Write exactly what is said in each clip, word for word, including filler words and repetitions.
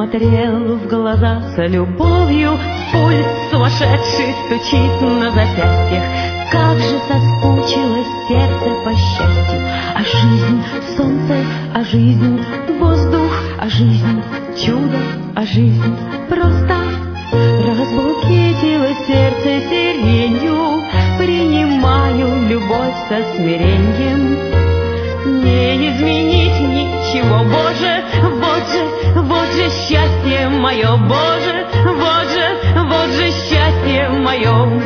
смотрел в глаза с любовью, пульс сумасшедший стучит на запястьях. Как же соскучилось сердце по счастью, а жизнь — солнце, а жизнь — воздух, а жизнь — чудо, а жизнь — просто. Разбукетило сердце сиренью, принимаю любовь со смирением. Не изменить ничего, Боже, вот же, вот же счастье мое, Боже, вот же, вот же счастье мое.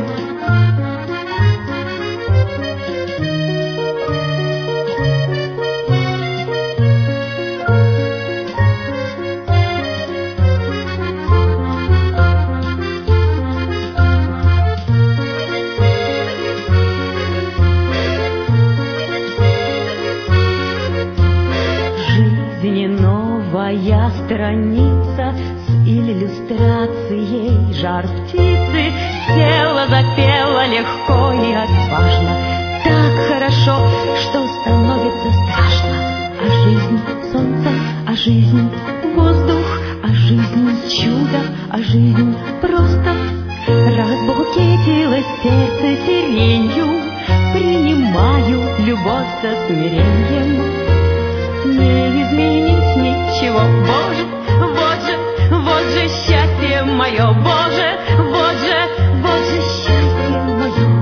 Новая страница с иллюстрацией жар птицы. Села, запела легко и отважно, так хорошо, что становится страшно. А жизнь — солнце, а жизнь — воздух, а жизнь — чудо, а жизнь — просто. Разбукетило сердце сиренью, принимаю любовь со смирением. Не изменить ничего, Боже, вот же, вот же счастье мое, Боже, вот же, вот же счастье мое.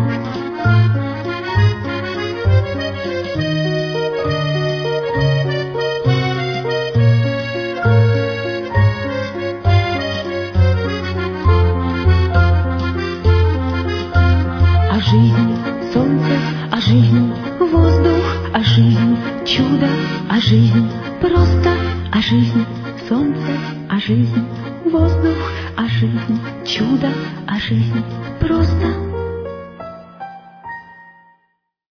А жизнь — солнце, а жизнь — воздух, а жизнь — чудо, а жизнь — просто. А жизнь — солнце, а жизнь — воздух, а жизнь — чудо, а жизнь — просто.